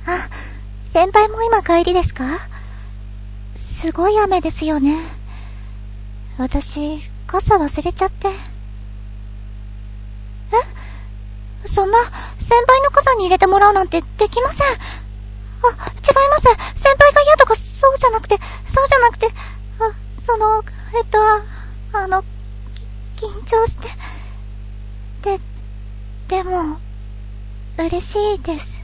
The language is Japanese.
あ、先輩も今帰りですか？すごい雨ですよね。私、傘忘れちゃって。そんな、先輩の傘に入れてもらうなんてできません。違います。先輩が嫌とかそうじゃなくて、緊張して。でも、嬉しいです。